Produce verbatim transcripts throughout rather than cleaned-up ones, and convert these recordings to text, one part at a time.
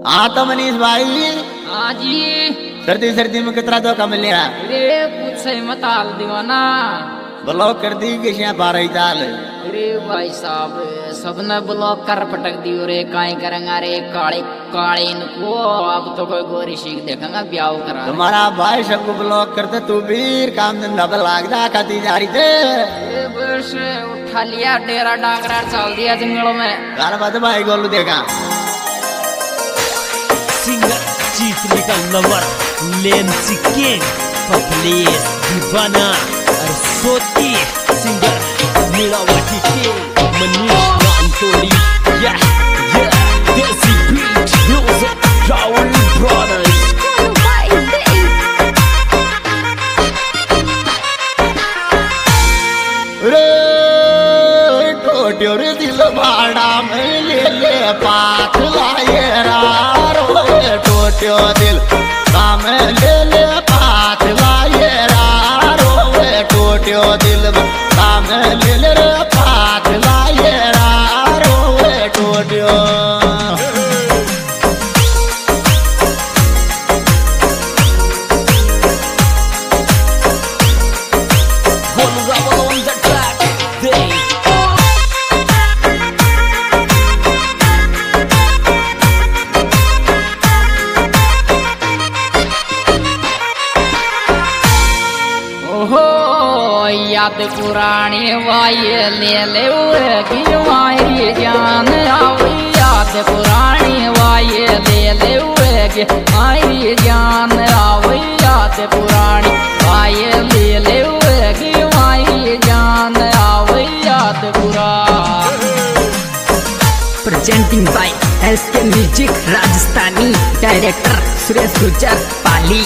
हाँ तो मनीष भाई। हाँ जी। सर्दी सर्दी में कितना धोखा मिल रहा? अरे कुछ मत हाल दीवाना। ब्लॉक कर दी किसिया बारह दाल। अरे भाई साहब सबने ब्लॉक कर पटक दी। रे काई करेंगे रे काले काले इनको अब तो कोई गोरी सीख देखेंगे ब्याह करा। तुम्हारा भाई सबको ब्लॉक करते तू भी काम धंधा पर लागदा खाती जा रही थे। बस उठा लिया डेरा डांगरा चल दिया जंगलों में। गाना बात भाई गोलू देखा। सिंगर चीचली का लवर लेंसी किंग पपलेस दीवाना और सोती सिंगर नीलावती के मनीष नांटोली या या देसी बीट म्यूजिक राहुल ब्रदर्स। रे टोटियो रे दिल भाड़ा में ले ले पाथ लाए रारो टोटियो दिल काम ले ले पाथ लाए रारो टोटियो दिल काम ले ले पाथ लाए रारो टोटियो। याद पुरानी वाई ले ले गिरवाई जान आवी। याद पुरानी वाई ले ले आई जान आवी। याद पुरानी वाई ले ले गिरवाई जान आवी। याद पुरानी। Presenting by SK music Rajasthani director Suresh Gujar Pali.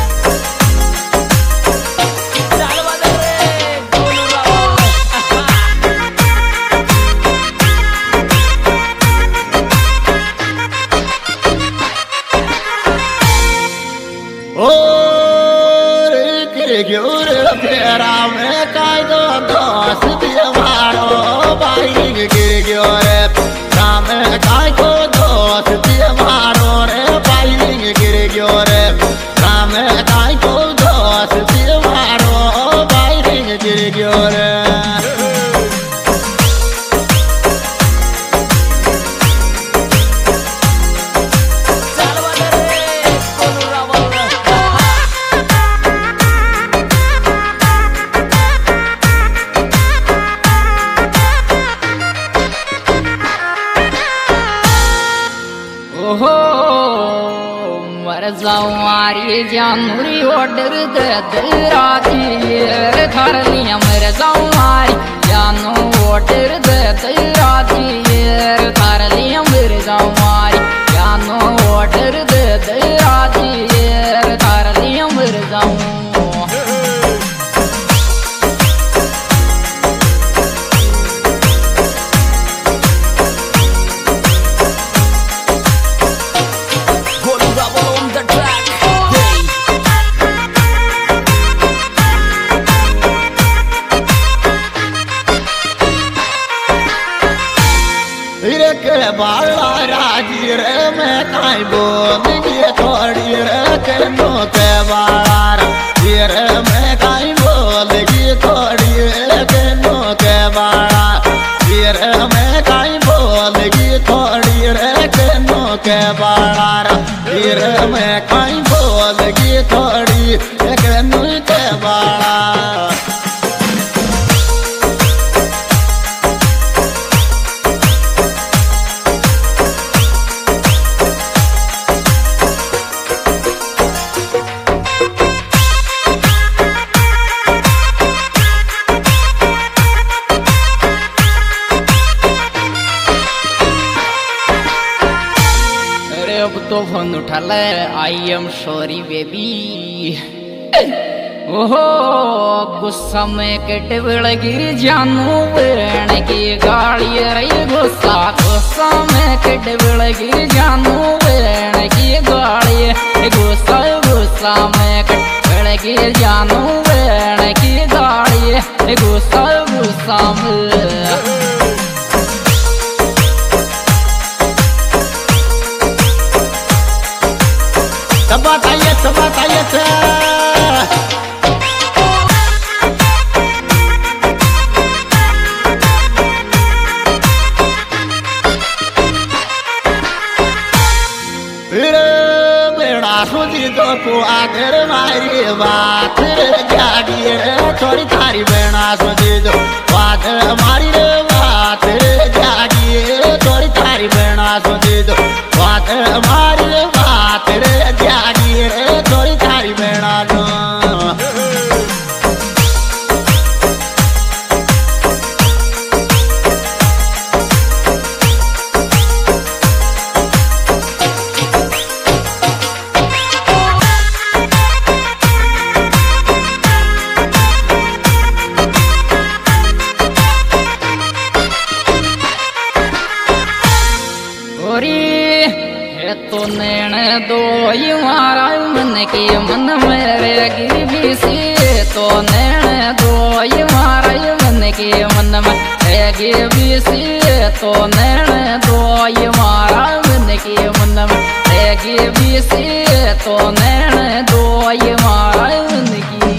फेरा में काई दो दोस्त दिए मारो भाई गिर गयो रे राम काई को दोस्त दिए मारो रे भाई गिर गयो रे राम काई को दोस्त दिए मारो भाई गिर गयो रे। ओहो मर जाऊं मारी जानूरी ऑर्डर दे तेरा दिए घर लिया। मर जाऊं मारी जानू ऑर्डर दे तेरा दिए घर लिया। मर जाऊं मारी जानू ऑर्डर दे तेरा दिए घर लिया। मर जाऊं के बाला राजी रे मैं काई बोलेंगे थोड़ी रे के नो के बाला राजी रे मैं काई बोलेंगे थोड़ी रे के नो के बाला रे मैं काई बोलेंगे थोड़ी रे के नो के बाला रे मैं काई बोलेंगे थोड़ी रे के नो के बाला। तो फोन उठा ले आई एम सॉरी बेबी। ओहो गुस्सा में कटे बड़ गिर जानू बरण की गाड़ी रही। गुस्सा गुस्सा में कटे बड़ गिर जानू बरण की गाड़ी। गुस्सा गुस्सा में कटे बड़ गिर जानू बरण की गाड़ी। गुस्सा गुस्सा में तब बताइए तब बताइए सुधी तो को आदर मारी बात जागी थोड़ी थारी बेड़ा सुधी तो बात मारी बात जागी थोड़ी थारी बेड़ा सुधी तो बात मारी बात जागी थोड़ी थारी बेड़ा तो तो नैन दो मारा मन के मन मेरे गिरवी से तो नैन दो मारा मन के मन में गिरवी से तो नैन दो मारा मन के मन में गिरवी से तो नैन दो मारा मन की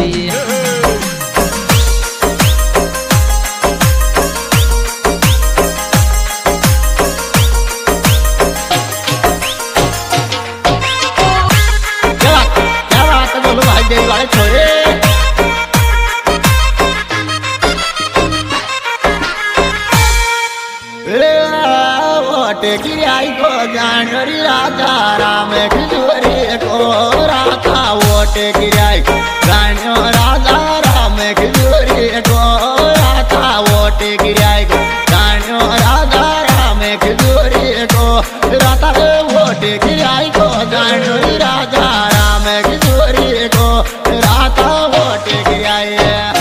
गिराई को जानरी राजा राम किशोरी को राधा वोटे गिराई जानो राजा राम किशोरी को राधा वोटे गिराई को जानो राजा राम किशोरी को राधा वोटे गिराई को जानरी राजा राम किशोरी को राधा वोटे गिराई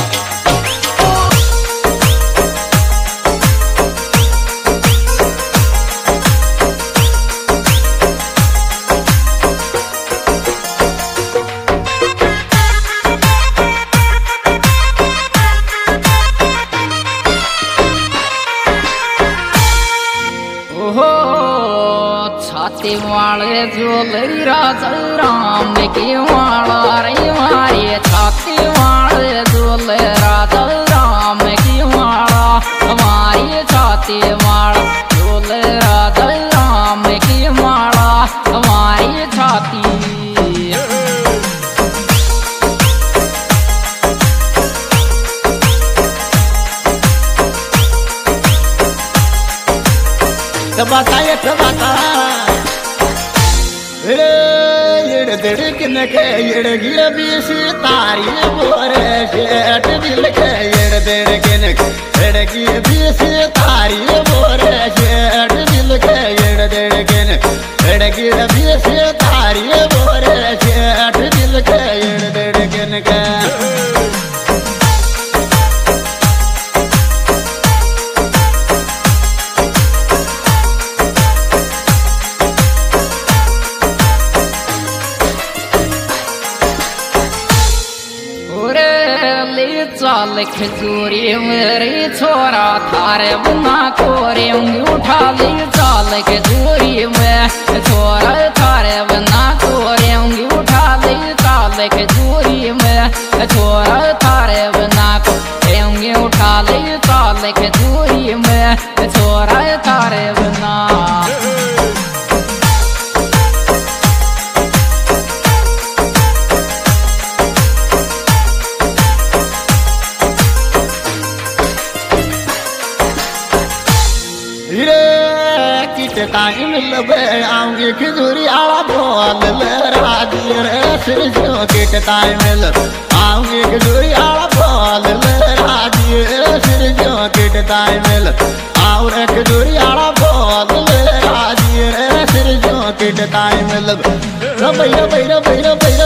छाती वाले झोलरी राजा राम के वाला रे मारे छाती वाले झोल राजा राम की वाला हमारी छाती वाला झोल राजा राम की वाला हमारी छाती तब बताइए तब बता इड़ दिड़किन के इड़ गिर बीस तारी बोरे शेट दिल के इड़ दिड़किन इड़ गिर बीस तारी बोरे शेट दिल के इड़ दिड़किन इड़ गिर बीस तारी बोरे शेट दिल के इड़ दिड़किन के चाल खजूरी मेरी छोरा थारे बना कोरे उठा ली चाल खजूरी में छोरा थारे बना कोरे उठा ली चाल खजूरी में छोरा थारे बना कोरे उठा ली चाल खजूरी में छोरा थारे बना टाइम लबे आऊंगी खजूरी आला बोल राजी रे सिरजो किट टाइम आऊंगी खजूरी आला बोल राजी रे सिरजो किट टाइम आऊ रे खजूरी आला बोल राजी रे सिरजो किट टाइम बैर बैर बैर बैर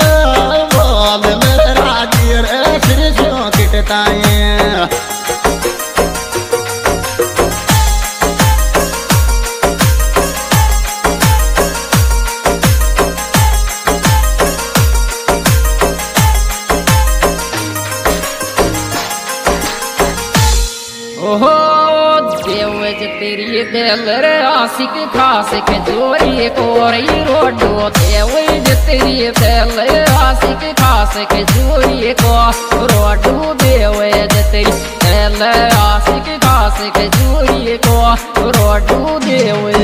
बोल राजी रे सिरजो किट टाइम ओहो देवज तेरी दिल रे आशिक खास खजूरी कोरी रोडो देवे जतरी तेल आशिक खास खजूरी को रोडो देवे जतरी तेल आशिक खास खजूरी को रोडो देवे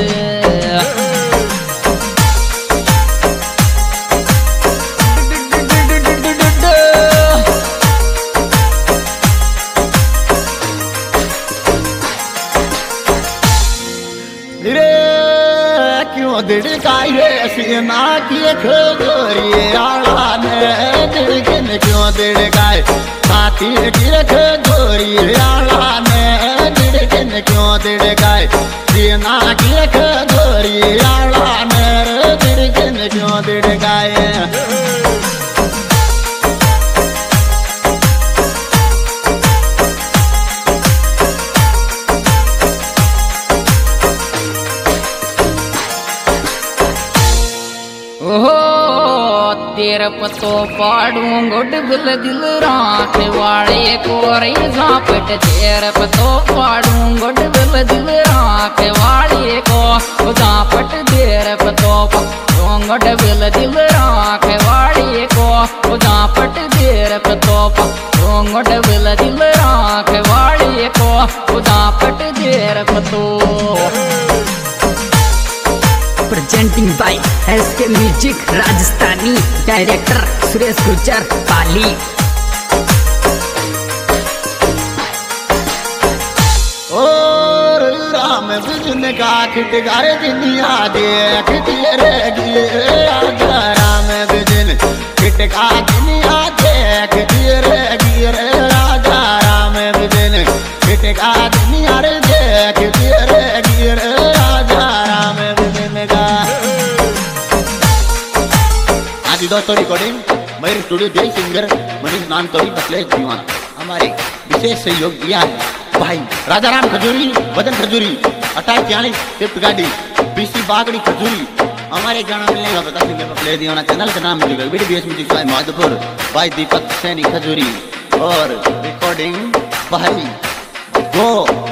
दिड़काई रे सीना की खजूरी आला ने दिड़कन क्यों दिड़काए साथी की खजूरी आला ने दिड़कन क्यों दिड़काए सीना की खजूरी आला ने दिड़कन क्यों दिड़काए तेरे पतो पाड़ू गुड बिल दिल राख वाले कोरे झापट तेरे पतो पाड़ू गुड बिल दिल राख वाले को झापट तेरे पतो गुड बिल दिल राख वाले को झापट तेरे पतो गुड बिल दिल राख वाले को झापट तेरे पतो presenting by SK music Rajasthani director Suresh Gurjar Pali. और राम बिजन का खिटगार दुनिया देखती रहेगी राजा राम बिजन खिटका दुनिया देखती रहेगी राजा राम बिजन खिटका दुनिया देखती रहेगी राजा राम बिजन का। आज दोस्तों रिकॉर्डिंग मयूर स्टूडियो जय सिंगर मनीष नाम तोड़ी बकलेश दीवान। हमारे विशेष सहयोग दिया है भाई राजा राम खजूरी बदन खजूरी अट्ठाईस चालीस शिफ्ट गाड़ी बीसी बागड़ी खजूरी। हमारे गाना मिलने का बता सिंगर बकलेश दीवाना चैनल का नाम मिलेगा video BS music by Madhopur भाई दीपक सैनी खजूरी और रिकॉर्डिंग भाई गो